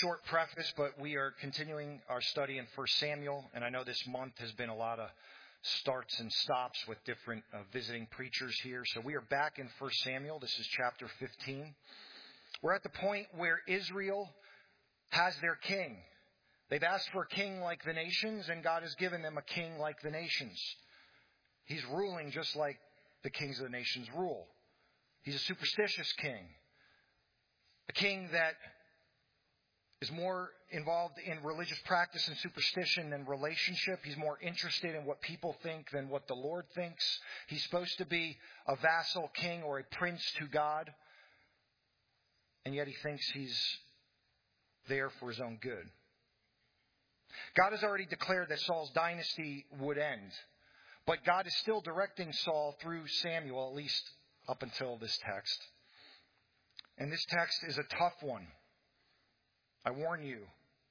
short preface, but we are continuing our study in 1 Samuel, and I know this month has been a lot of starts and stops with different visiting preachers here. So we are back in 1 Samuel. This is chapter 15. We're at the point where Israel has their king. They've asked for a king like the nations, and God has given them a king like the nations. He's ruling just like the kings of the nations rule. He's a superstitious king. A king that is more involved in religious practice and superstition than relationship. He's more interested in what people think than what the Lord thinks. He's supposed to be a vassal king or a prince to God. And yet he thinks he's there for his own good. God has already declared that Saul's dynasty would end. But God is still directing Saul through Samuel, at least up until this text. And this text is a tough one. I warn you.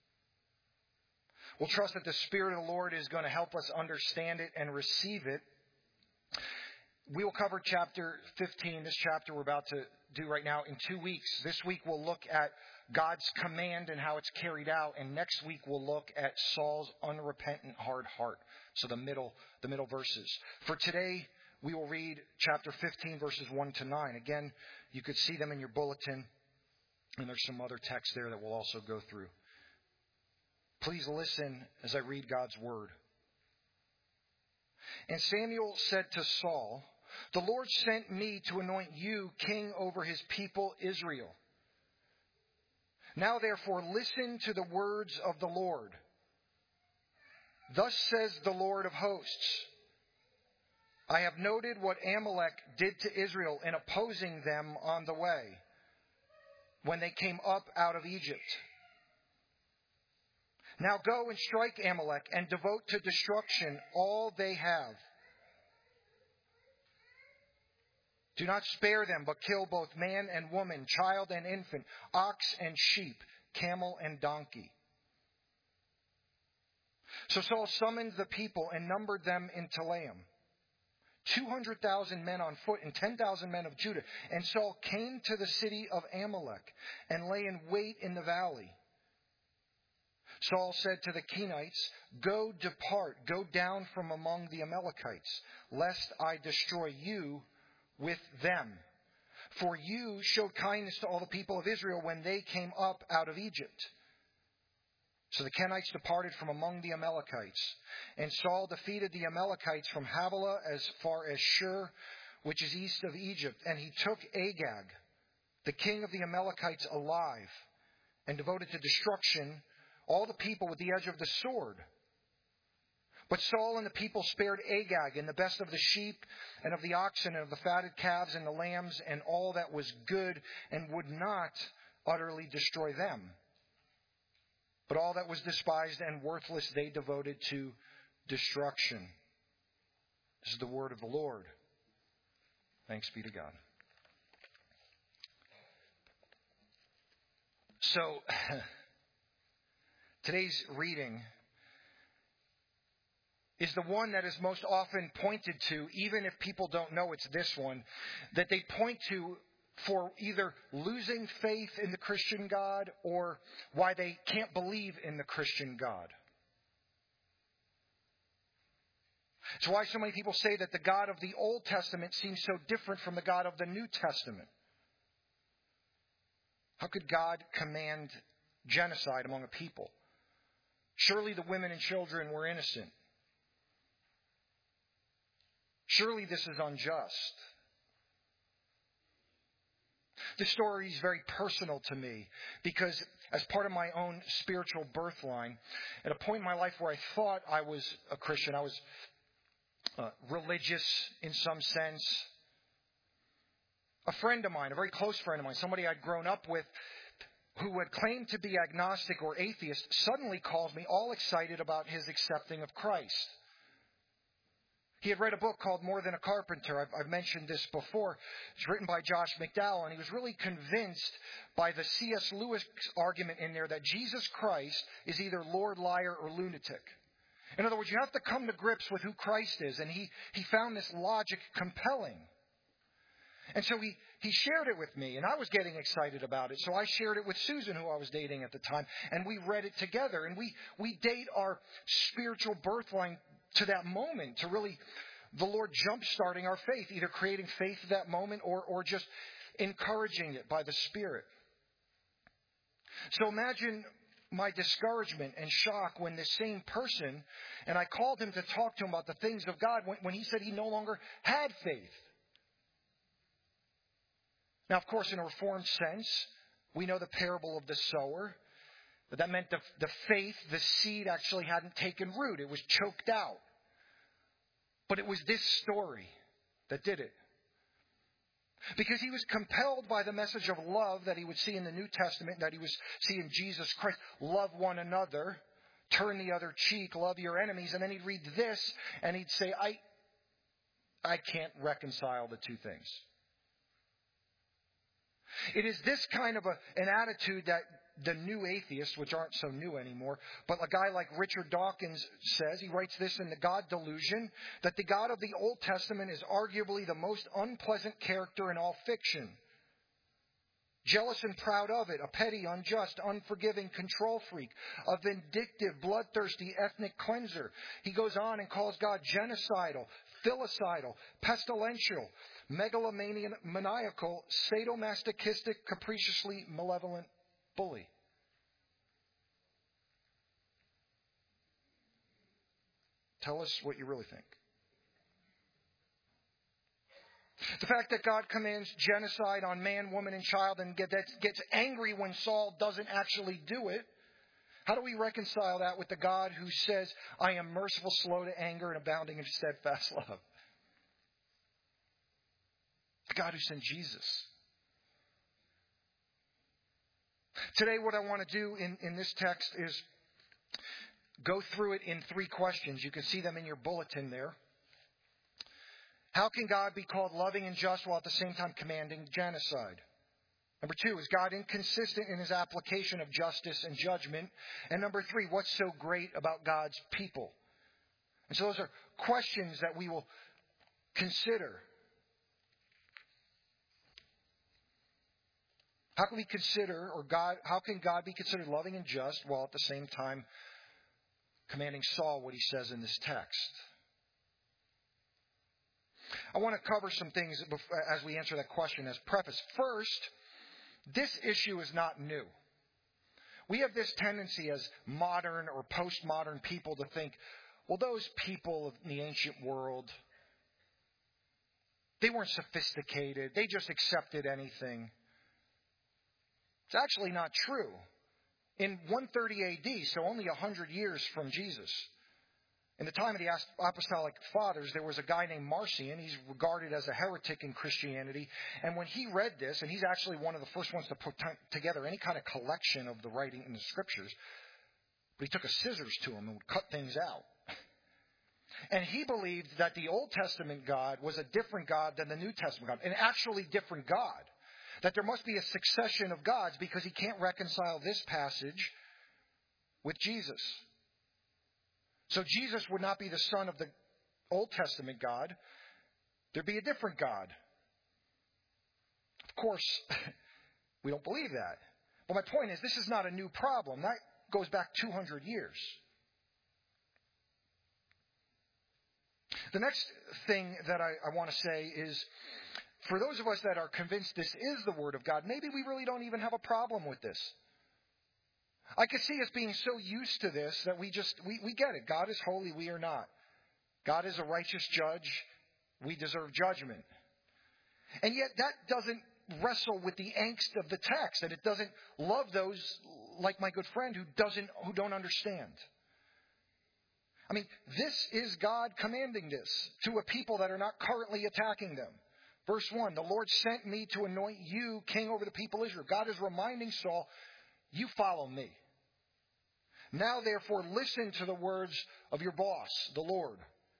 We'll trust that the Spirit of the Lord is going to help us understand it and receive it. We will cover chapter 15, this chapter we're about to do right now, in 2 weeks. This week we'll look at God's command and how it's carried out. And next week we'll look at Saul's unrepentant hard heart. So the middle verses. For today, we will read chapter 15, verses 1 to 9. Again, you could see them in your bulletin. And there's some other text there that we'll also go through. Please listen as I read God's word. And Samuel said to Saul, "The Lord sent me to anoint you king over his people Israel. Now therefore listen to the words of the Lord. Thus says the Lord of hosts, I have noted what Amalek did to Israel in opposing them on the way, when they came up out of Egypt. Now go and strike Amalek and devote to destruction all they have. Do not spare them, but kill both man and woman, child and infant, ox and sheep, camel and donkey." So Saul summoned the people and numbered them in Telaim, 200,000 men on foot and 10,000 men of Judah. And Saul came to the city of Amalek and lay in wait in the valley. Saul said to the Kenites, Depart, go down from among the Amalekites, lest I destroy you with them. For you showed kindness to all the people of Israel when they came up out of Egypt. So the Kenites departed from among the Amalekites. And Saul defeated the Amalekites from Havilah as far as Shur, which is east of Egypt. And he took Agag, the king of the Amalekites, alive, and devoted to destruction all the people with the edge of the sword. But Saul and the people spared Agag and the best of the sheep and of the oxen and of the fatted calves and the lambs and all that was good, and would not utterly destroy them. But all that was despised and worthless they devoted to destruction. This is the word of the Lord. Thanks be to God. So, today's reading is the one that is most often pointed to, even if people don't know it's this one, that they point to for either losing faith in the Christian God or why they can't believe in the Christian God. It's why so many people say that the God of the Old Testament seems so different from the God of the New Testament. How could God command genocide among a people? Surely the women and children were innocent. Surely this is unjust. This story is very personal to me because as part of my own spiritual birthline, at a point in my life where I thought I was a Christian, I was religious in some sense. A friend of mine, a very close friend of mine, somebody I'd grown up with, who had claimed to be agnostic or atheist, suddenly calls me all excited about his accepting of Christ. He had read a book called More Than a Carpenter. I've mentioned this before. It's written by Josh McDowell, and he was really convinced by the C.S. Lewis argument in there that Jesus Christ is either Lord, liar, or lunatic. In other words, you have to come to grips with who Christ is, and he found this logic compelling. And so he shared it with me, and I was getting excited about it. So I shared it with Susan, who I was dating at the time, and we read it together. And we date our spiritual birthline to that moment, to really the Lord jump-starting our faith, either creating faith at that moment or just encouraging it by the Spirit. So imagine my discouragement and shock when this same person, and I called him to talk to him about the things of God, when he said he no longer had faith. Now, of course, in a Reformed sense, we know the parable of the sower. But that meant the faith, the seed actually hadn't taken root. It was choked out. But it was this story that did it. Because he was compelled by the message of love that he would see in the New Testament, that he would see in Jesus Christ. Love one another, turn the other cheek, love your enemies. And then he'd read this and he'd say, I can't reconcile the two things. It is this kind of an attitude that the new atheists, which aren't so new anymore, but a guy like Richard Dawkins says, he writes this in The God Delusion, that the God of the Old Testament is arguably the most unpleasant character in all fiction. Jealous and proud of it, a petty, unjust, unforgiving control freak, a vindictive, bloodthirsty ethnic cleanser. He goes on and calls God genocidal, filicidal, pestilential, megalomaniacal, sadomasochistic, capriciously malevolent bully. Tell us what you really think. The fact that God commands genocide on man, woman, and child and gets angry when Saul doesn't actually do it. How do we reconcile that with the God who says, I am merciful, slow to anger, and abounding in steadfast love? The God who sent Jesus. Today, what I want to do in this text is go through it in 3 questions. You can see them in your bulletin there. How can God be called loving and just while at the same time commanding genocide? Number 2, is God inconsistent in his application of justice and judgment? And number 3, what's so great about God's people? And so those are questions that we will consider. How can we consider, how can God be considered loving and just while at the same time commanding Saul what he says in this text? I want to cover some things as we answer that question as preface. First, this issue is not new. We have this tendency as modern or postmodern people to think, well, those people in the ancient world, they weren't sophisticated. They just accepted anything. It's actually not true. In 130 AD, so only 100 years from Jesus, in the time of the Apostolic Fathers, there was a guy named Marcion. He's regarded as a heretic in Christianity. And when he read this, and he's actually one of the first ones to put together any kind of collection of the writing in the Scriptures, but he took a scissors to him and would cut things out. And he believed that the Old Testament God was a different God than the New Testament God, an actually different God. That there must be a succession of gods because he can't reconcile this passage with Jesus. So Jesus would not be the son of the Old Testament God. There'd be a different God. Of course, we don't believe that. But my point is, this is not a new problem. That goes back 200 years. The next thing that I want to say is, for those of us that are convinced this is the Word of God, maybe we really don't even have a problem with this. I could see us being so used to this that we get it. God is holy, we are not. God is a righteous judge, we deserve judgment. And yet that doesn't wrestle with the angst of the text, and it doesn't love those like my good friend who don't understand. I mean, this is God commanding this to a people that are not currently attacking them. Verse 1, the Lord sent me to anoint you king over the people of Israel. God is reminding Saul, you follow me. Now, therefore, listen to the words of your boss, the Lord.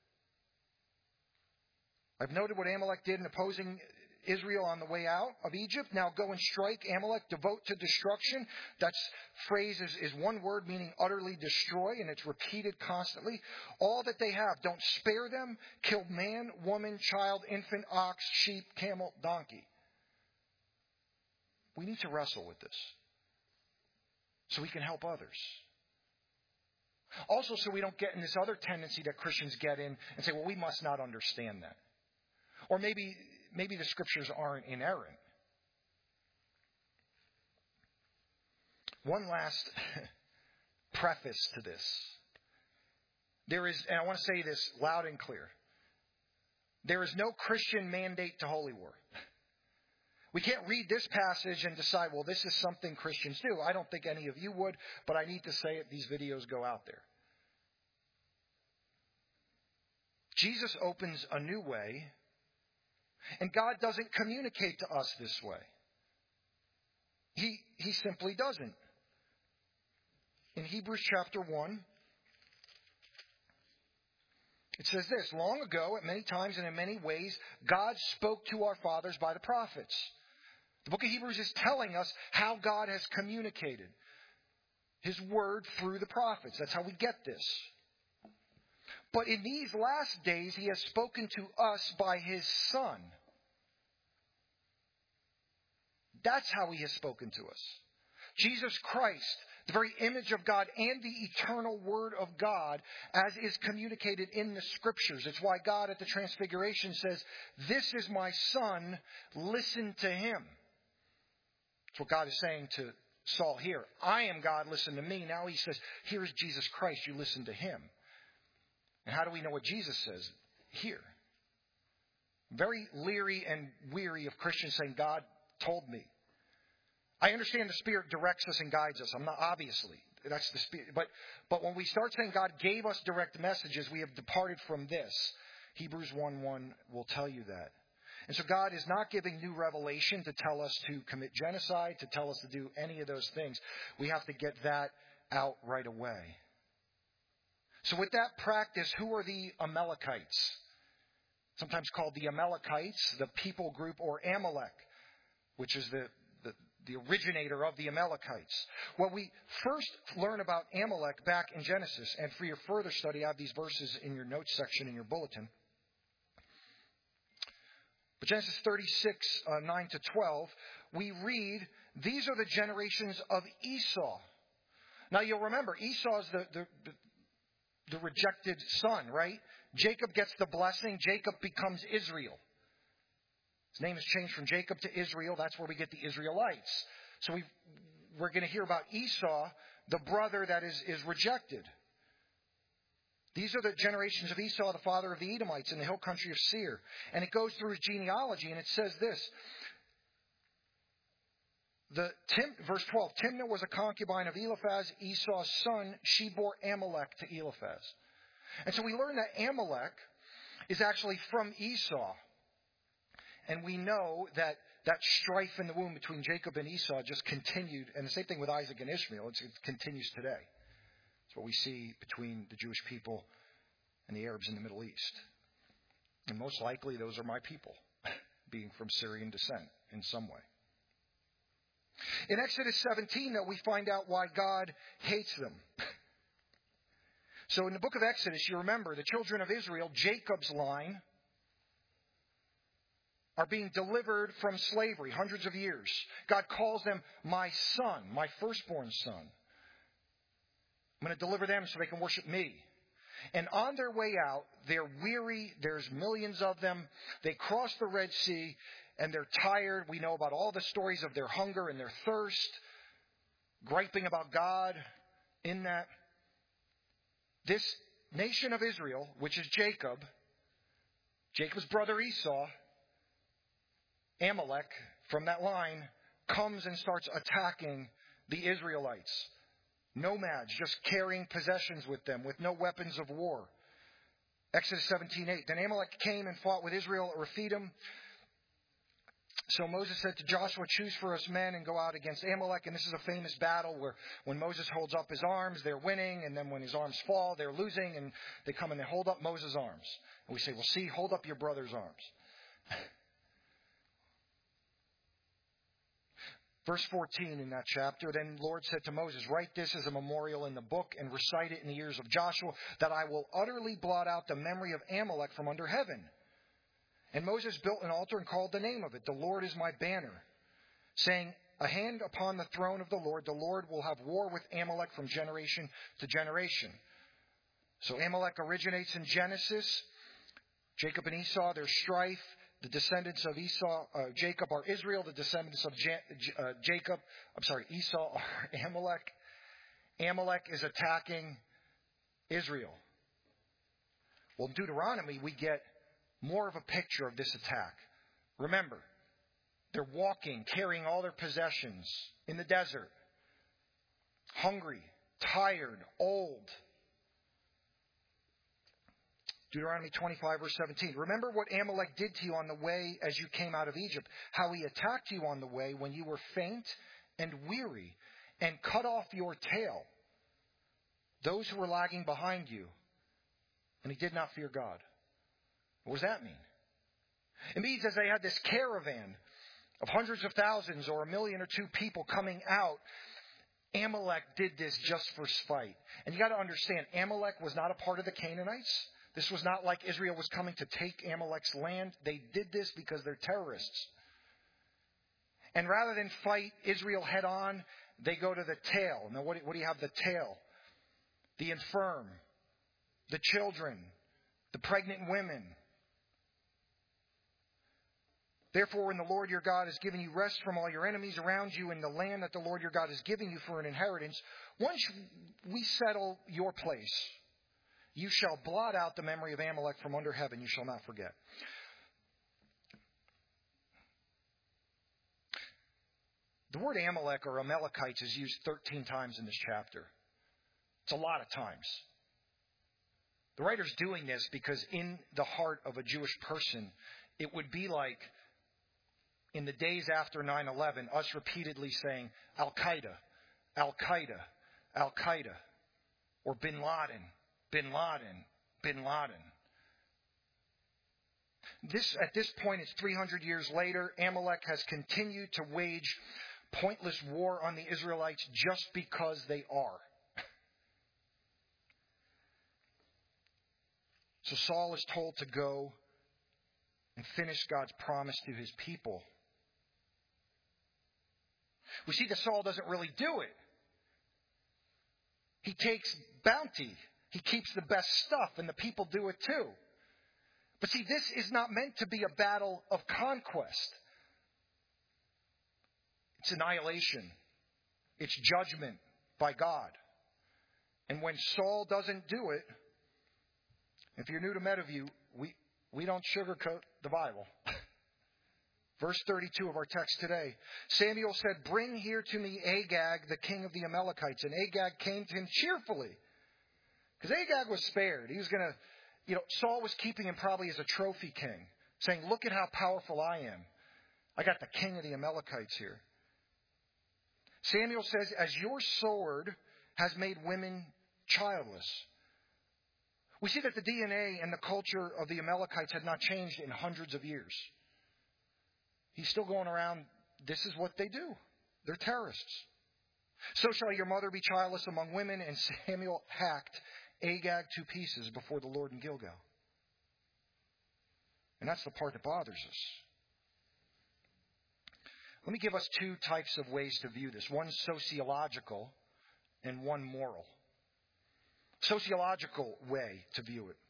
I've noted what Amalek did in opposing Israel on the way out of Egypt. Now go and strike Amalek, devote to destruction. That phrase is one word meaning utterly destroy, and it's repeated constantly. All that they have, don't spare them. Kill man, woman, child, infant, ox, sheep, camel, donkey. We need to wrestle with this so we can help others. Also, so we don't get in this other tendency that Christians get in and say, well, we must not understand that. Or maybe the scriptures aren't inerrant. One last preface to this. There is, and I want to say this loud and clear, there is no Christian mandate to holy war. We can't read this passage and decide, well, this is something Christians do. I don't think any of you would, but I need to say it. These videos go out there. Jesus opens a new way, and God doesn't communicate to us this way. He simply doesn't. In Hebrews chapter 1, it says this, long ago, at many times and in many ways, God spoke to our fathers by the prophets. The book of Hebrews is telling us how God has communicated His word through the prophets. That's how we get this. But in these last days, He has spoken to us by His Son. That's how He has spoken to us. Jesus Christ, the very image of God and the eternal Word of God, as is communicated in the Scriptures. It's why God at the Transfiguration says, "This is my Son, listen to Him." That's what God is saying to Saul here. I am God, listen to me. Now He says, here's Jesus Christ, you listen to Him. And how do we know what Jesus says? Here. Very leery and weary of Christians saying, God told me. I understand the Spirit directs us and guides us. I'm not, obviously. That's the Spirit. But when we start saying God gave us direct messages, we have departed from this. Hebrews 1:1 will tell you that. And so God is not giving new revelation to tell us to commit genocide, to tell us to do any of those things. We have to get that out right away. So with that practice, who are the Amalekites? Sometimes called the Amalekites, the people group, or Amalek, which is the originator of the Amalekites. Well, we first learn about Amalek back in Genesis. And for your further study, I have these verses in your notes section in your bulletin. But Genesis 36, 9 to 12, we read, these are the generations of Esau. Now, you'll remember, Esau is the rejected son, right? Jacob gets the blessing. Jacob becomes Israel. His name is changed from Jacob to Israel. That's where we get the Israelites. So we're going to hear about Esau, the brother that is rejected. These are the generations of Esau, the father of the Edomites in the hill country of Seir. And it goes through his genealogy, and it says this. Verse 12, Timnah was a concubine of Eliphaz, Esau's son. She bore Amalek to Eliphaz. And so we learn that Amalek is actually from Esau. And we know that strife in the womb between Jacob and Esau just continued. And the same thing with Isaac and Ishmael. It continues today. It's what we see between the Jewish people and the Arabs in the Middle East. And most likely those are my people, being from Syrian descent in some way. In Exodus 17, though, we find out why God hates them. So in the book of Exodus, you remember the children of Israel, Jacob's line, are being delivered from slavery, hundreds of years. God calls them my son, my firstborn son. I'm going to deliver them so they can worship me. And on their way out, they're weary. There's millions of them. They cross the Red Sea, and they're tired. We know about all the stories of their hunger and their thirst, griping about God in that. This nation of Israel, which is Jacob's brother Esau, Amalek, from that line, comes and starts attacking the Israelites. Nomads, just carrying possessions with them, with no weapons of war. Exodus 17:8. Then Amalek came and fought with Israel at Rephidim. So Moses said to Joshua, choose for us men and go out against Amalek. And this is a famous battle where when Moses holds up his arms, they're winning. And then when his arms fall, they're losing. And they come and they hold up Moses' arms. And we say, well, see, hold up your brother's arms. Verse 14 in that chapter, then the Lord said to Moses, write this as a memorial in the book and recite it in the ears of Joshua, that I will utterly blot out the memory of Amalek from under heaven. And Moses built an altar and called the name of it, the Lord is my banner, saying, a hand upon the throne of the Lord will have war with Amalek from generation to generation. So Amalek originates in Genesis. Jacob and Esau, their strife. The descendants of Jacob are Israel. The descendants of Esau are Amalek. Amalek is attacking Israel. Well, in Deuteronomy, we get more of a picture of this attack. Remember, they're walking, carrying all their possessions in the desert. Hungry, tired, old. Deuteronomy 25, verse 17. Remember what Amalek did to you on the way as you came out of Egypt, how he attacked you on the way when you were faint and weary, and cut off your tail, those who were lagging behind you, and he did not fear God. What does that mean? It means as they had this caravan of hundreds of thousands or 1 million or 2 people coming out, Amalek did this just for spite. And you got to understand, Amalek was not a part of the Canaanites. This was not like Israel was coming to take Amalek's land. They did this because they're terrorists. And rather than fight Israel head on, they go to the tail. Now, what do you have? The tail. The infirm. The children. The pregnant women. Therefore, when the Lord your God has given you rest from all your enemies around you in the land that the Lord your God is giving you for an inheritance, once we settle your place, you shall blot out the memory of Amalek from under heaven. You shall not forget. The word Amalek or Amalekites is used 13 times in this chapter. It's a lot of times. The writer's doing this because in the heart of a Jewish person, it would be like in the days after 9/11, us repeatedly saying Al-Qaeda, Al-Qaeda, Al-Qaeda, or Bin Laden, Bin Laden, Bin Laden. At this point, it's 300 years later. Amalek has continued to wage pointless war on the Israelites just because they are. So Saul is told to go and finish God's promise to his people. We see that Saul doesn't really do it. He takes bounty. He keeps the best stuff, and the people do it too. But see, this is not meant to be a battle of conquest. It's annihilation. It's judgment by God. And when Saul doesn't do it, if you're new to Meadowview, we don't sugarcoat the Bible. Verse 32 of our text today. Samuel said, "Bring here to me Agag, the king of the Amalekites." And Agag came to him cheerfully. Because Agag was spared. He was going to, Saul was keeping him probably as a trophy king, saying, "Look at how powerful I am. I got the king of the Amalekites here." Samuel says, "As your sword has made women childless." We see that the DNA and the culture of the Amalekites had not changed in hundreds of years. He's still going around, this is what they do. They're terrorists. "So shall your mother be childless among women." And Samuel hacked Agag to pieces before the Lord in Gilgal. And that's the part that bothers us. Let me give us 2 types of ways to view this. One sociological and one moral. Sociological way to view it.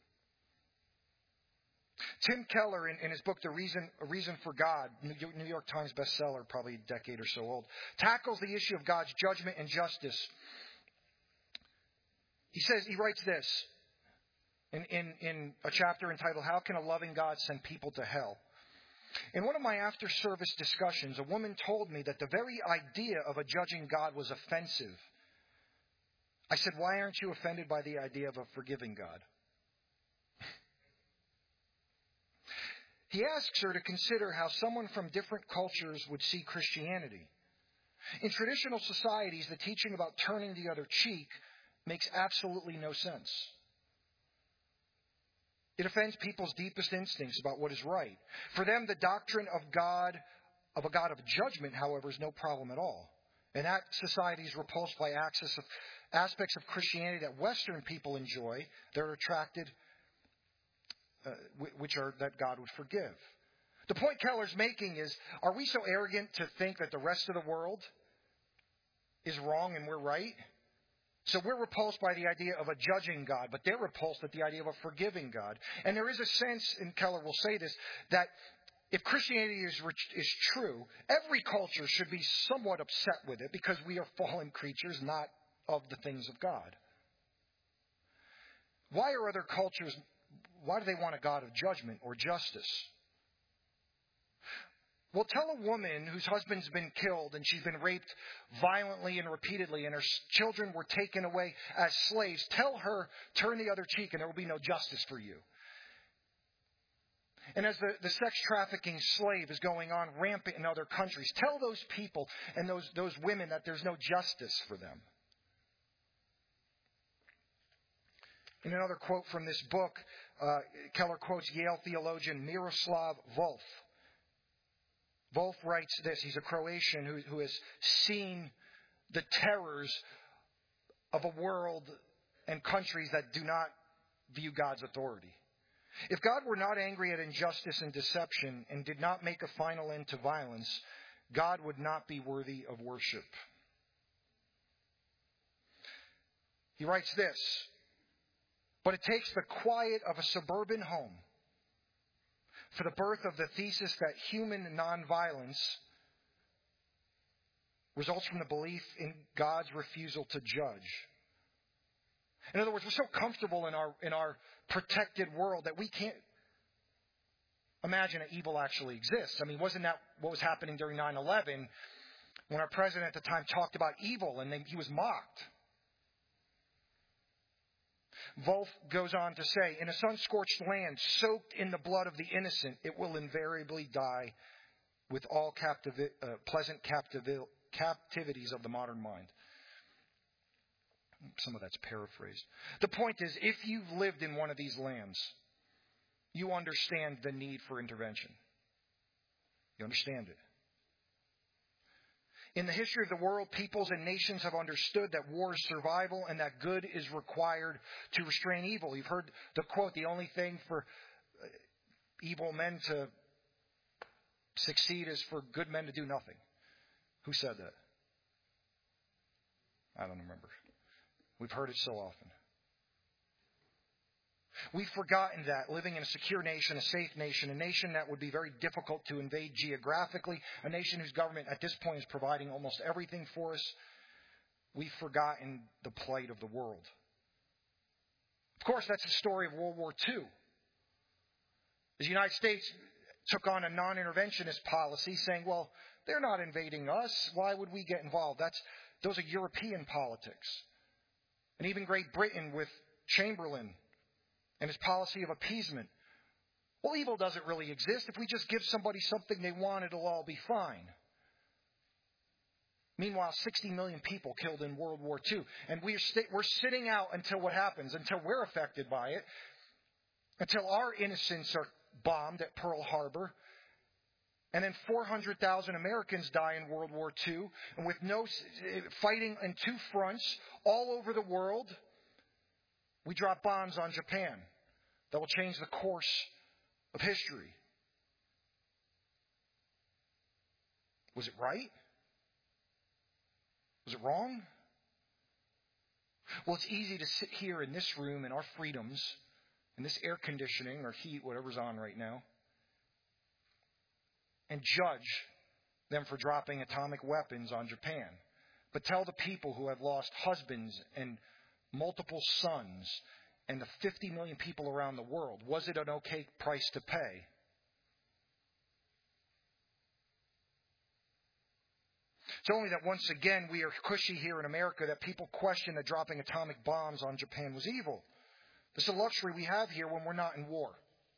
Tim Keller, in his book, A Reason for God, New York Times bestseller, probably a decade or so old, tackles the issue of God's judgment and justice. He writes this in a chapter entitled, "How Can a Loving God Send People to Hell?" In one of my after-service discussions, a woman told me that the very idea of a judging God was offensive. I said, "Why aren't you offended by the idea of a forgiving God?" He asks her to consider how someone from different cultures would see Christianity. In traditional societies, the teaching about turning the other cheek makes absolutely no sense. It offends people's deepest instincts about what is right. For them, the doctrine of a God of judgment, however, is no problem at all. And that society is repulsed by aspects of Christianity that Western people enjoy. They're attracted, which are that God would forgive. The point Keller's making is, are we so arrogant to think that the rest of the world is wrong and we're right? So we're repulsed by the idea of a judging God, but they're repulsed at the idea of a forgiving God. And there is a sense, and Keller will say this, that if Christianity is true, every culture should be somewhat upset with it because we are fallen creatures, not of the things of God. Why are other cultures, why do they want a God of judgment or justice? Well, tell a woman whose husband's been killed and she's been raped violently and repeatedly and her children were taken away as slaves. Tell her, turn the other cheek and there will be no justice for you. And as the sex trafficking slave is going on rampant in other countries, tell those people and those women that there's no justice for them. In another quote from this book, Keller quotes Yale theologian Miroslav Volf. Volf writes this. He's a Croatian who has seen the terrors of a world and countries that do not view God's authority. If God were not angry at injustice and deception and did not make a final end to violence, God would not be worthy of worship. He writes this, but it takes the quiet of a suburban home for the birth of the thesis that human nonviolence results from the belief in God's refusal to judge. In other words, we're so comfortable in our protected world that we can't imagine that evil actually exists. I mean, wasn't that what was happening during 9/11 when our president at the time talked about evil and he was mocked? Volf goes on to say, in a sun-scorched land soaked in the blood of the innocent, it will invariably die with all pleasant captivities of the modern mind. Some of that's paraphrased. The point is, if you've lived in one of these lands, you understand the need for intervention. You understand it. In the history of the world, peoples and nations have understood that war is survival and that good is required to restrain evil. You've heard the quote, the only thing for evil men to succeed is for good men to do nothing. Who said that? I don't remember. We've heard it so often. We've forgotten that living in a secure nation, a safe nation, a nation that would be very difficult to invade geographically, a nation whose government at this point is providing almost everything for us, we've forgotten the plight of the world. Of course, that's the story of World War II. The United States took on a non-interventionist policy saying, well, they're not invading us. Why would we get involved? Those are European politics. And even Great Britain with Chamberlain and his policy of appeasement. Well, evil doesn't really exist. If we just give somebody something they want, it'll all be fine. Meanwhile, 60 million people killed in World War II. And we're sitting out until what happens, until we're affected by it, until our innocents are bombed at Pearl Harbor. And then 400,000 Americans die in World War II. And with no fighting in two fronts all over the world, we drop bombs on Japan that will change the course of history. Was it right? Was it wrong? Well, it's easy to sit here in this room in our freedoms, in this air conditioning or heat, whatever's on right now, and judge them for dropping atomic weapons on Japan. But tell the people who have lost husbands and multiple sons and the 50 million people around the world, was it an okay price to pay? It's only that once again we are cushy here in America that people question that dropping atomic bombs on Japan was evil. This is a luxury we have here when we're not in war.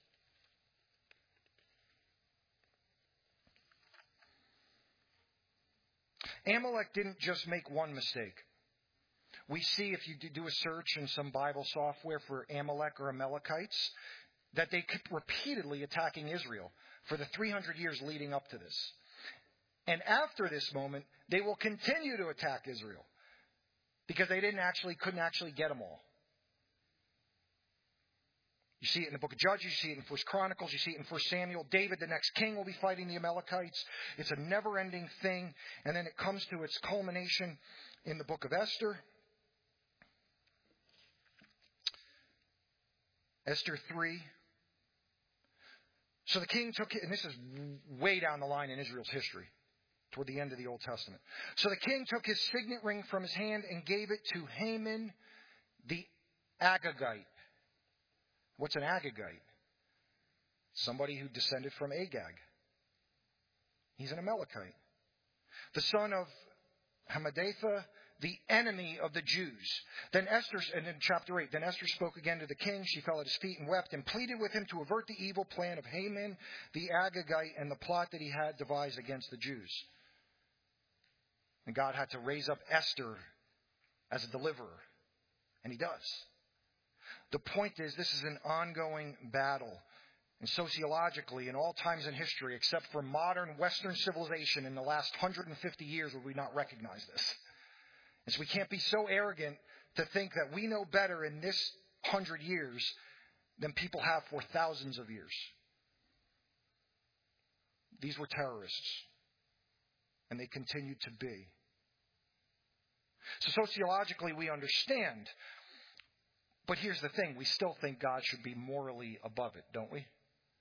Amalek didn't just make one mistake. We see, if you do a search in some Bible software for Amalek or Amalekites, that they kept repeatedly attacking Israel for the 300 years leading up to this. And after this moment, they will continue to attack Israel because they couldn't actually get them all. You see it in the book of Judges, you see it in 1 Chronicles, you see it in 1 Samuel. David, the next king, will be fighting the Amalekites. It's a never-ending thing. And then it comes to its culmination in the book of Esther. Esther 3. So the king took it, and this is way down the line in Israel's history, toward the end of the Old Testament. So the king took his signet ring from his hand and gave it to Haman the Agagite. What's an Agagite? Somebody who descended from Agag. He's an Amalekite. The son of Hammedatha, the enemy of the Jews. Then Esther, and in chapter 8, then Esther spoke again to the king. She fell at his feet and wept and pleaded with him to avert the evil plan of Haman the Agagite and the plot that he had devised against the Jews. And God had to raise up Esther as a deliverer. And he does. The point is, this is an ongoing battle. And sociologically, in all times in history, except for modern Western civilization in the last 150 years, would we not recognize this. And so we can't be so arrogant to think that we know better in this 100 years than people have for thousands of years. These were terrorists. And they continue to be. So sociologically, we understand. But here's the thing. We still think God should be morally above it, don't we?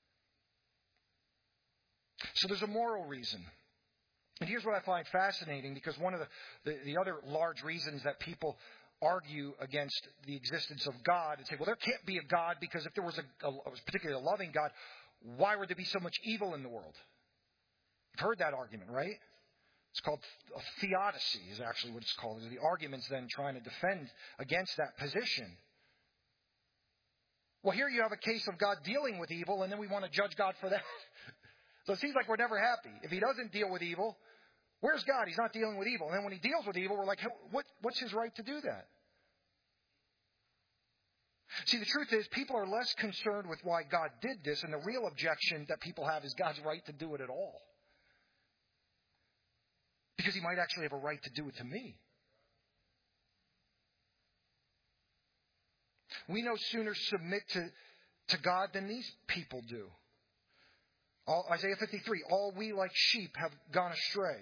So there's a moral reason. And here's what I find fascinating, because one of the other large reasons that people argue against the existence of God and say, well, there can't be a God because if there was particularly a loving God, why would there be so much evil in the world? You've heard that argument, right? It's called a theodicy is actually what it's called. The argument's then trying to defend against that position. Well, here you have a case of God dealing with evil, and then we want to judge God for that. So it seems like we're never happy. If he doesn't deal with evil, where's God? He's not dealing with evil. And then when he deals with evil, we're like, what's his right to do that? See, the truth is, people are less concerned with why God did this, and the real objection that people have is God's right to do it at all. Because he might actually have a right to do it to me. We no sooner submit to God than these people do. Isaiah 53, all we like sheep have gone astray.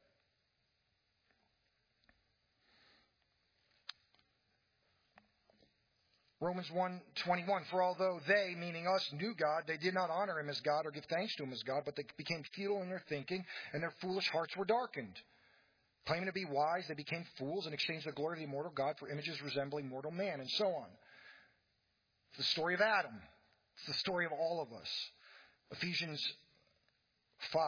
Romans 1:21, for although they, meaning us, knew God, they did not honor him as God or give thanks to him as God, but they became futile in their thinking, and their foolish hearts were darkened. Claiming to be wise, they became fools and exchanged the glory of the immortal God for images resembling mortal man, and so on. It's the story of Adam. It's the story of all of us. Ephesians 5.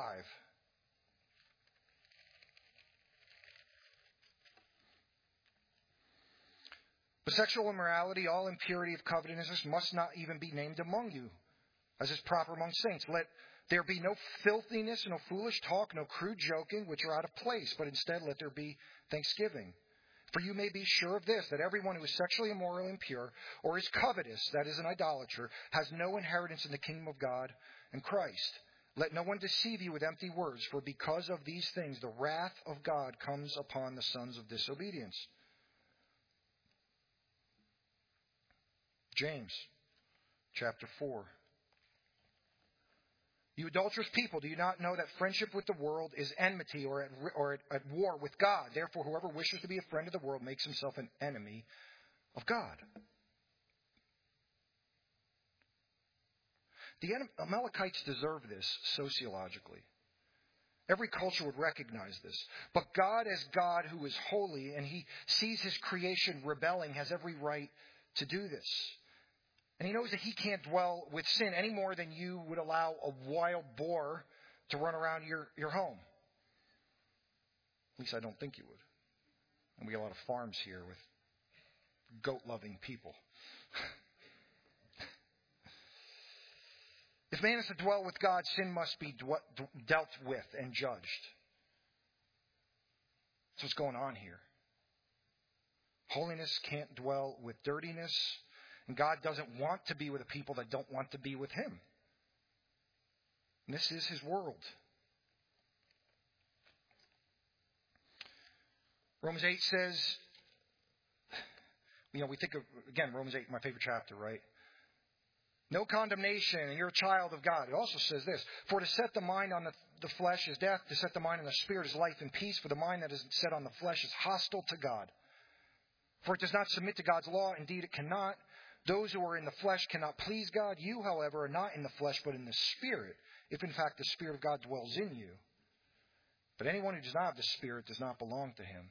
But sexual immorality, all impurity of covetousness must not even be named among you, as is proper among saints. Let there be no filthiness, no foolish talk, no crude joking, which are out of place, but instead let there be thanksgiving. For you may be sure of this, that everyone who is sexually immoral and impure, or is covetous, that is an idolater, has no inheritance in the kingdom of God and Christ. Let no one deceive you with empty words, for because of these things the wrath of God comes upon the sons of disobedience. James chapter 4. You adulterous people, do you not know that friendship with the world is enmity or at war with God? Therefore, whoever wishes to be a friend of the world makes himself an enemy of God. The Amalekites deserve this sociologically. Every culture would recognize this. But God, as God who is holy, and he sees his creation rebelling, has every right to do this. And he knows that he can't dwell with sin any more than you would allow a wild boar to run around your home. At least I don't think you would. And we have a lot of farms here with goat-loving people. If man is to dwell with God, sin must be dealt with and judged. That's what's going on here. Holiness can't dwell with dirtiness. And God doesn't want to be with a people that don't want to be with him. And this is his world. Romans 8 says, we think of, again, Romans 8, my favorite chapter, right? No condemnation, and you're a child of God. It also says this, for to set the mind on the flesh is death, to set the mind on the spirit is life and peace, for the mind that is set on the flesh is hostile to God. For it does not submit to God's law, indeed it cannot. Those who are in the flesh cannot please God. You, however, are not in the flesh, but in the Spirit, if in fact the Spirit of God dwells in you. But anyone who does not have the Spirit does not belong to him.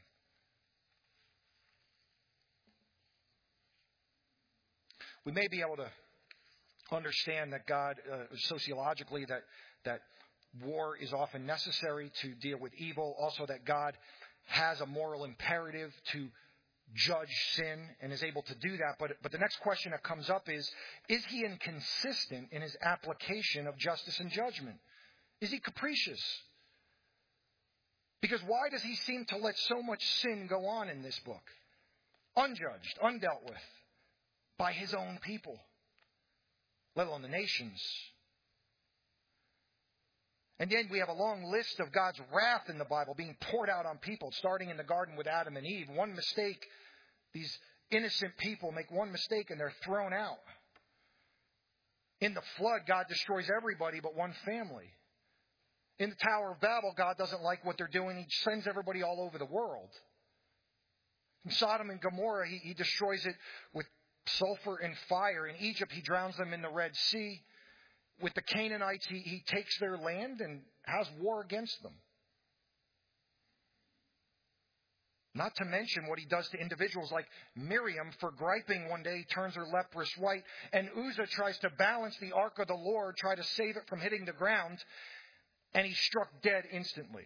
We may be able to understand that God, sociologically, that war is often necessary to deal with evil. Also that God has a moral imperative to judge sin and is able to do that. But the next question that comes up is he inconsistent in his application of justice and judgment? Is he capricious? Because why does he seem to let so much sin go on in this book? Unjudged, undealt with by his own people, let alone the nations. And then we have a long list of God's wrath in the Bible being poured out on people, starting in the garden with Adam and Eve. One mistake, these innocent people make one mistake and they're thrown out. In the flood, God destroys everybody but one family. In the Tower of Babel, God doesn't like what they're doing. He sends everybody all over the world. In Sodom and Gomorrah, he destroys it with sulfur and fire. In Egypt, he drowns them in the Red Sea. With the Canaanites, he takes their land and has war against them. Not to mention what he does to individuals like Miriam for griping one day, turns her leprous white. And Uzzah tries to balance the ark of the Lord, try to save it from hitting the ground. And he's struck dead instantly.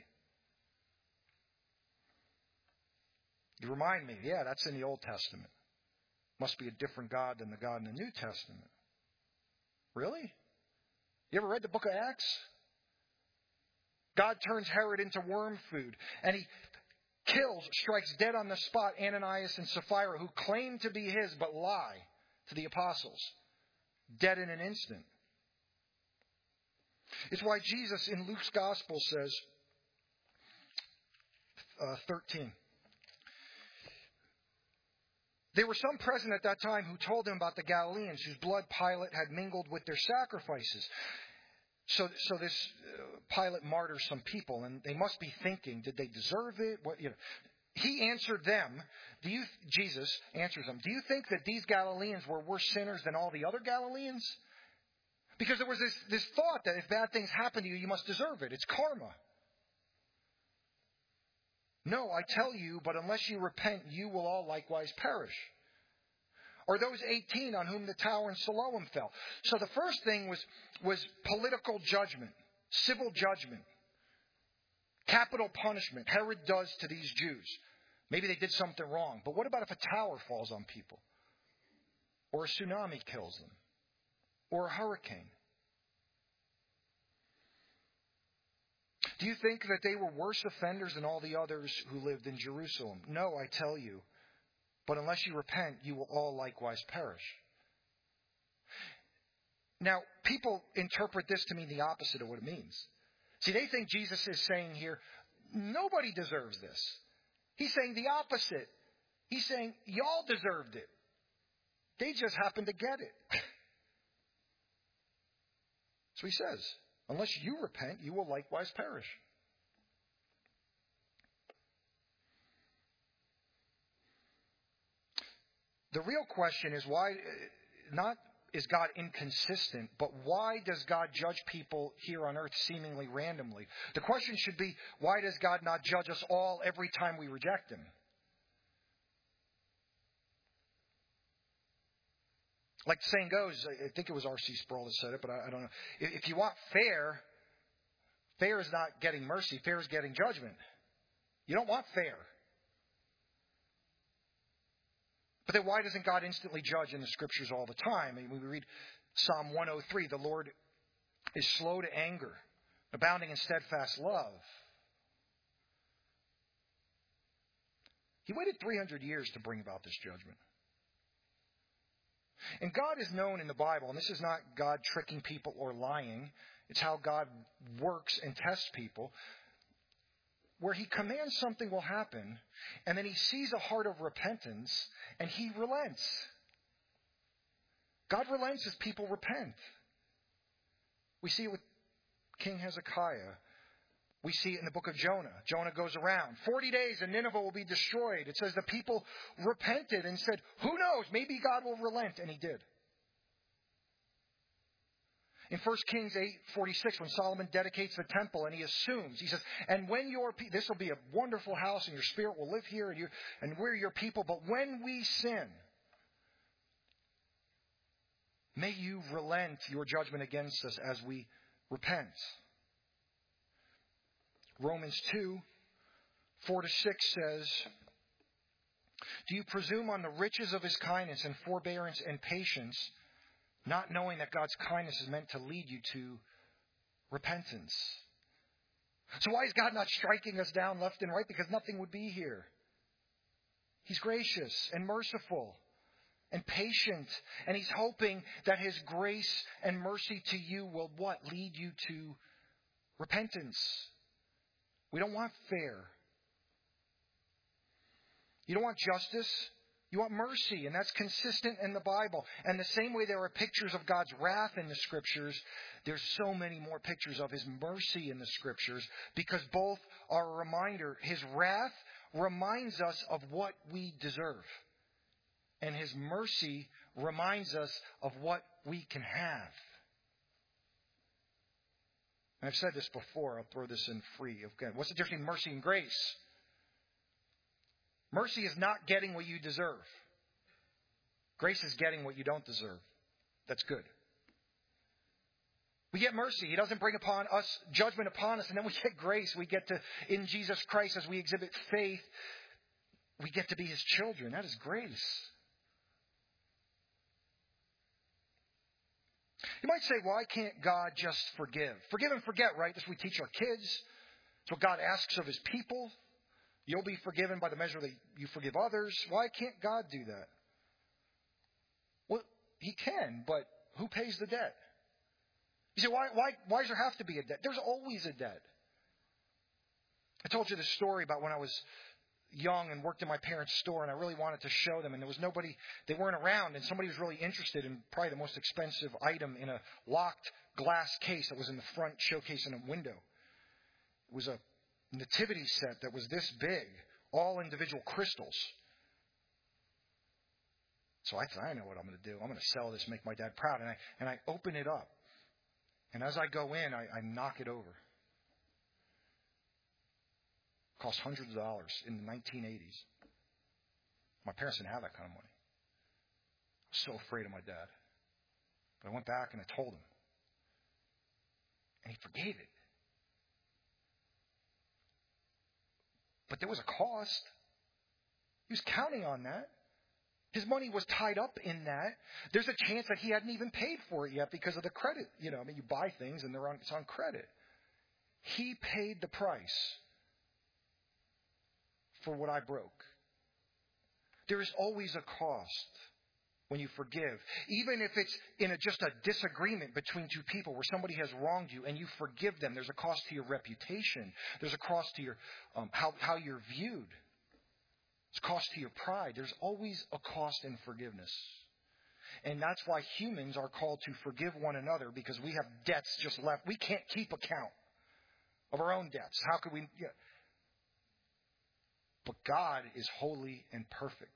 You remind me, yeah, that's in the Old Testament. Must be a different God than the God in the New Testament. Really? You ever read the book of Acts? God turns Herod into worm food. And he strikes dead on the spot Ananias and Sapphira, who claim to be his but lie to the apostles. Dead in an instant. It's why Jesus in Luke's Gospel says, 13. There were some present at that time who told him about the Galileans whose blood Pilate had mingled with their sacrifices. So this Pilate martyrs some people, and they must be thinking, did they deserve it? He answered them. Jesus answers them. Do you think that these Galileans were worse sinners than all the other Galileans? Because there was this thought that if bad things happen to you, you must deserve it. It's karma. No, I tell you, but unless you repent, you will all likewise perish. Or those 18 on whom the tower in Siloam fell. So the first thing was political judgment, civil judgment, capital punishment. Herod does to these Jews. Maybe they did something wrong. But what about if a tower falls on people? Or a tsunami kills them? Or a hurricane? Do you think that they were worse offenders than all the others who lived in Jerusalem? No, I tell you. But unless you repent, you will all likewise perish. Now, people interpret this to mean the opposite of what it means. See, they think Jesus is saying here, nobody deserves this. He's saying the opposite. He's saying, y'all deserved it. They just happened to get it. So he says, unless you repent, you will likewise perish. The real question is why, not is God inconsistent, but why does God judge people here on earth seemingly randomly? The question should be, why does God not judge us all every time we reject him? Like the saying goes, I think it was R.C. Sproul that said it, but I don't know. If you want fair is not getting mercy. Fair is getting judgment. You don't want fair. But then why doesn't God instantly judge in the Scriptures all the time? I mean, we read Psalm 103, the Lord is slow to anger, abounding in steadfast love. He waited 300 years to bring about this judgment. And God is known in the Bible, and this is not God tricking people or lying. It's how God works and tests people, where he commands something will happen, and then he sees a heart of repentance, and he relents. God relents as people repent. We see it with King Hezekiah. We see it in the book of Jonah. Jonah goes around. 40 days and Nineveh will be destroyed. It says the people repented and said, who knows, maybe God will relent. And he did. In 1 Kings 8:46, when Solomon dedicates the temple and he assumes, he says, and when this will be a wonderful house and your spirit will live here and we're your people, but when we sin, may you relent your judgment against us as we repent. Romans 2:4-6 says, do you presume on the riches of his kindness and forbearance and patience, not knowing that God's kindness is meant to lead you to repentance? So why is God not striking us down left and right? Because nothing would be here. He's gracious and merciful and patient, and he's hoping that his grace and mercy to you will what? Lead you to repentance. We don't want fair. You don't want justice. You want mercy, and that's consistent in the Bible. And the same way there are pictures of God's wrath in the Scriptures, there's so many more pictures of his mercy in the Scriptures, because both are a reminder. His wrath reminds us of what we deserve, and his mercy reminds us of what we can have. I've said this before. I'll throw this in free. Okay. What's the difference between mercy and grace? Mercy is not getting what you deserve. Grace is getting what you don't deserve. That's good. We get mercy. He doesn't bring upon us judgment upon us. And then we get grace. We get to, in Jesus Christ, as we exhibit faith, we get to be his children. That is grace. You might say, why can't God just forgive? Forgive and forget, right? That's what we teach our kids. It's what God asks of his people. You'll be forgiven by the measure that you forgive others. Why can't God do that? Well, he can, but who pays the debt? You say, why does there have to be a debt? There's always a debt. I told you this story about when I was young and worked in my parents' store, and I really wanted to show them, and there was nobody, they weren't around, and somebody was really interested in probably the most expensive item in a locked glass case that was in the front showcase in a window. It was a nativity set that was this big, all individual crystals. So I thought, I know what I'm going to do. I'm going to sell this, make my dad proud. And I open it up. And as I go in, I knock it over. Cost hundreds of dollars in the 1980s. My parents didn't have that kind of money. I was so afraid of my dad. But I went back and I told him. And he forgave it. But there was a cost. He was counting on that. His money was tied up in that. There's a chance that he hadn't even paid for it yet because of the credit. You buy things and it's on credit. He paid the price for what I broke. There is always a cost when you forgive. Even if it's in just a disagreement between two people where somebody has wronged you and you forgive them, there's a cost to your reputation. There's a cost to your how you're viewed. It's a cost to your pride. There's always a cost in forgiveness. And that's why humans are called to forgive one another, because we have debts just left. We can't keep account of our own debts. How could we? Yeah. But God is holy and perfect.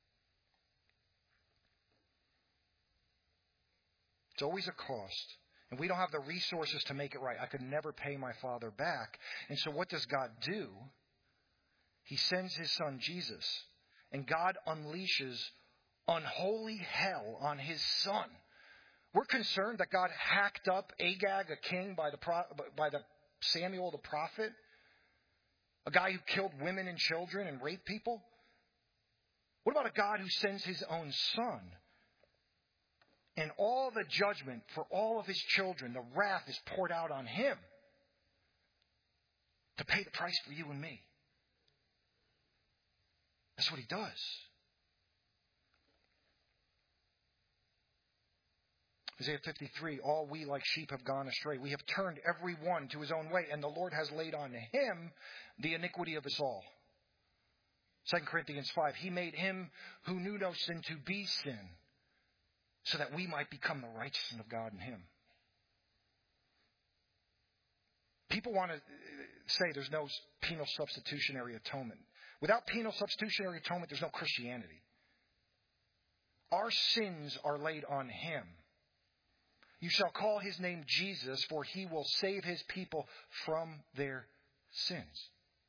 It's always a cost. And we don't have the resources to make it right. I could never pay my father back. And so what does God do? He sends his son Jesus. And God unleashes unholy hell on his son. We're concerned that God hacked up Agag, a king, by the Samuel the prophet. A guy who killed women and children and raped people? What about a God who sends his own son? And all the judgment for all of his children, the wrath is poured out on him to pay the price for you and me. That's what he does. Isaiah 53, all we like sheep have gone astray. We have turned every one to his own way, and the Lord has laid on him the iniquity of us all. 2 Corinthians 5, he made him who knew no sin to be sin, so that we might become the righteousness of God in him. People want to say there's no penal substitutionary atonement. Without penal substitutionary atonement, there's no Christianity. Our sins are laid on him. You shall call his name Jesus, for he will save his people from their sins.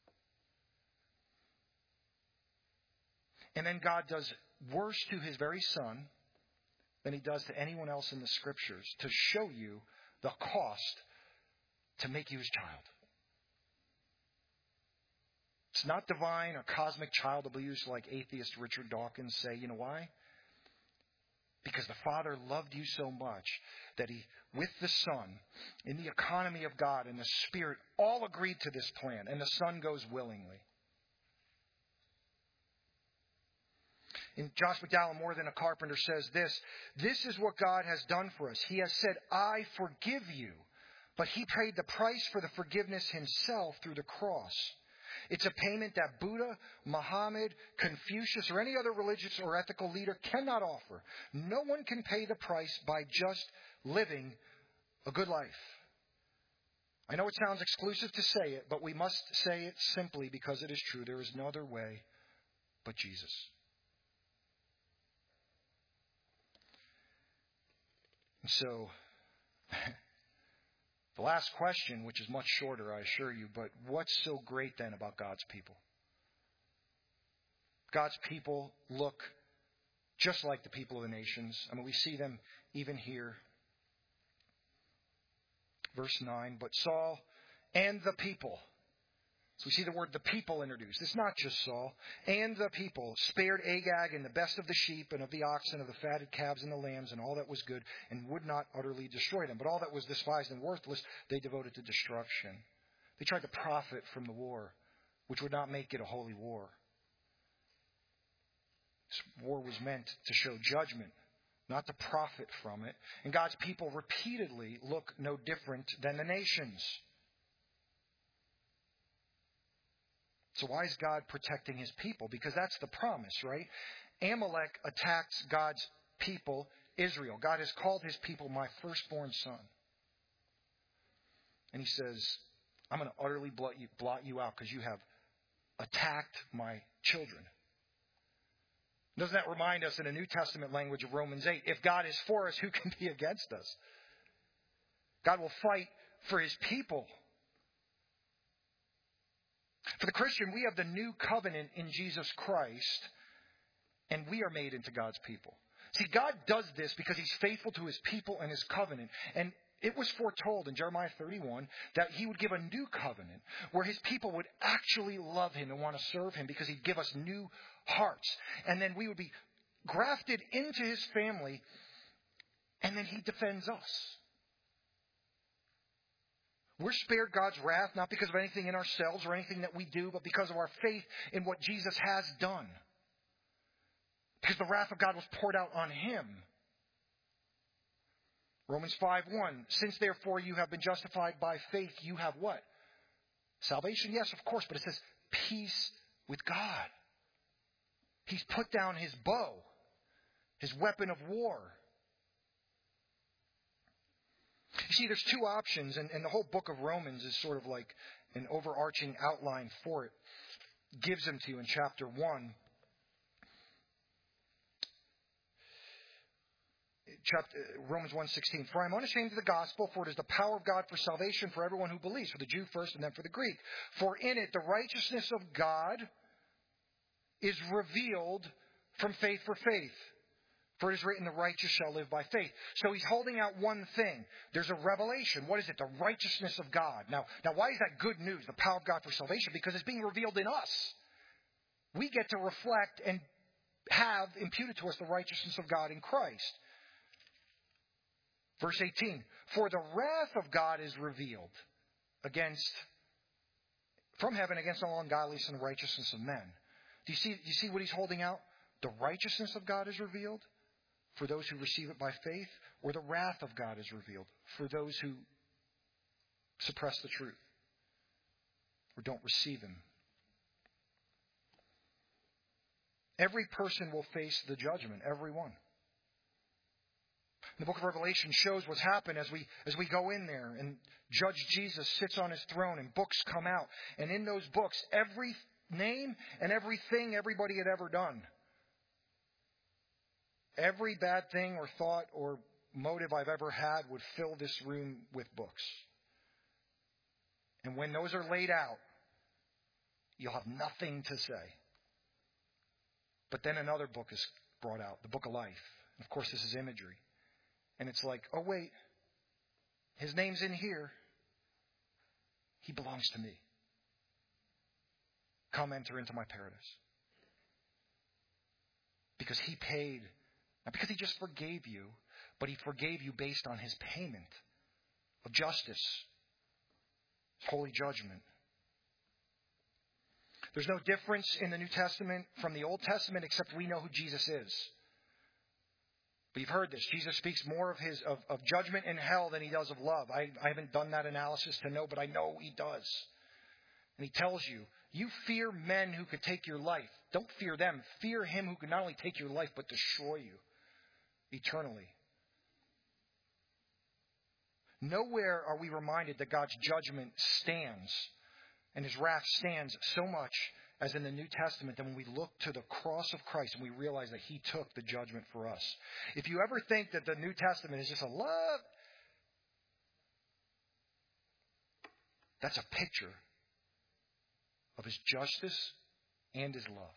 And then God does worse to his very son than he does to anyone else in the Scriptures to show you the cost to make you his child. It's not divine or cosmic child abuse like atheist Richard Dawkins say. You know why? Because the Father loved you so much that he, with the Son, in the economy of God and the Spirit, all agreed to this plan, and the Son goes willingly. And Josh McDowell, More Than a Carpenter, says this: this is what God has done for us. He has said, I forgive you. But he paid the price for the forgiveness himself through the cross. It's a payment that Buddha, Muhammad, Confucius, or any other religious or ethical leader cannot offer. No one can pay the price by just living a good life. I know it sounds exclusive to say it, but we must say it simply because it is true. There is no other way but Jesus. And so, the last question, which is much shorter, I assure you, but what's so great then about God's people? God's people look just like the people of the nations. I mean, we see them even here. Verse 9, but Saul and the people. So we see the word the people introduced. It's not just Saul. And the people spared Agag and the best of the sheep and of the oxen, of the fatted calves and the lambs and all that was good, and would not utterly destroy them. But all that was despised and worthless, they devoted to destruction. They tried to profit from the war, which would not make it a holy war. This war was meant to show judgment, not to profit from it. And God's people repeatedly look no different than the nations. So why is God protecting his people? Because that's the promise, right? Amalek attacks God's people, Israel. God has called his people my firstborn son. And he says, I'm going to utterly blot you out because you have attacked my children. Doesn't that remind us in the New Testament language of Romans 8? If God is for us, who can be against us? God will fight for his people. For the Christian, we have the new covenant in Jesus Christ, and we are made into God's people. See, God does this because he's faithful to his people and his covenant. And it was foretold in Jeremiah 31 that he would give a new covenant where his people would actually love him and want to serve him because he'd give us new hearts. And then we would be grafted into his family, and then he defends us. We're spared God's wrath, not because of anything in ourselves or anything that we do, but because of our faith in what Jesus has done. Because the wrath of God was poured out on him. Romans 5:1, since therefore you have been justified by faith, you have what? Salvation? Yes, of course, but it says peace with God. He's put down his bow, his weapon of war. You see, there's two options, and the whole book of Romans is sort of like an overarching outline for it. It gives them to you in chapter 1. Romans 1:16. For I am unashamed of the gospel, for it is the power of God for salvation for everyone who believes, for the Jew first and then for the Greek. For in it the righteousness of God is revealed from faith for faith. For it is written, the righteous shall live by faith. So he's holding out one thing. There's a revelation. What is it? The righteousness of God. Now, why is that good news? The power of God for salvation? Because it's being revealed in us. We get to reflect and have imputed to us the righteousness of God in Christ. Verse 18. For the wrath of God is revealed from heaven against all ungodliness and righteousness of men. Do you see what he's holding out? The righteousness of God is revealed for those who receive it by faith, or the wrath of God is revealed for those who suppress the truth or don't receive him. Every person will face the judgment, every one. The book of Revelation shows what's happened as we go in there, and Judge Jesus sits on his throne and books come out. And in those books, every name and everything everybody had ever done, every bad thing or thought or motive I've ever had would fill this room with books. And when those are laid out, you'll have nothing to say. But then another book is brought out, the book of life. Of course, this is imagery. And it's like, oh, wait, his name's in here. He belongs to me. Come enter into my paradise. Because he paid, not because he just forgave you, but he forgave you based on his payment of justice, holy judgment. There's no difference in the New Testament from the Old Testament except we know who Jesus is. But you've heard this. Jesus speaks more of judgment and hell than he does of love. I haven't done that analysis to know, but I know he does. And he tells you, you fear men who could take your life. Don't fear them. Fear him who could not only take your life, but destroy you eternally. Nowhere are we reminded that God's judgment stands and his wrath stands so much as in the New Testament, then when we look to the cross of Christ and we realize that he took the judgment for us. If you ever think that the New Testament is just a love, that's a picture of his justice and his love.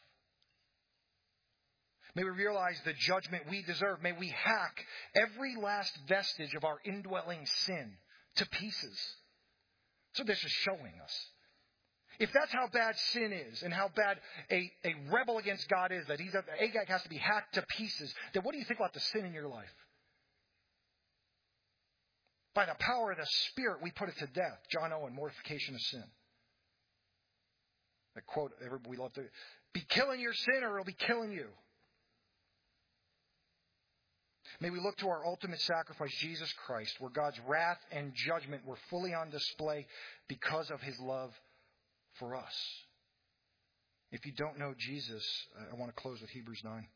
May we realize the judgment we deserve. May we hack every last vestige of our indwelling sin to pieces. So this is showing us. If that's how bad sin is and how bad a rebel against God is, that Agag has to be hacked to pieces, then what do you think about the sin in your life? By the power of the Spirit, we put it to death. John Owen, Mortification of Sin. That quote, we love to be killing your sin or it'll be killing you. May we look to our ultimate sacrifice, Jesus Christ, where God's wrath and judgment were fully on display because of his love for us. If you don't know Jesus, I want to close with Hebrews 9.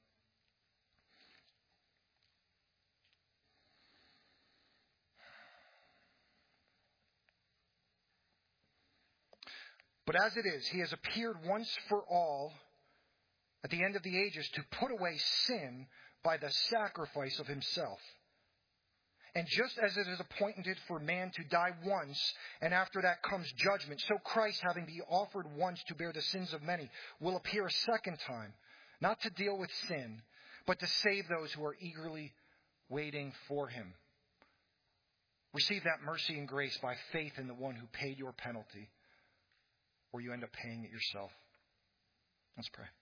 But as it is, he has appeared once for all at the end of the ages to put away sin by the sacrifice of himself. And just as it is appointed for man to die once, and after that comes judgment, so Christ, having been offered once to bear the sins of many, will appear a second time, not to deal with sin, but to save those who are eagerly waiting for him. Receive that mercy and grace by faith in the one who paid your penalty, or you end up paying it yourself. Let's pray.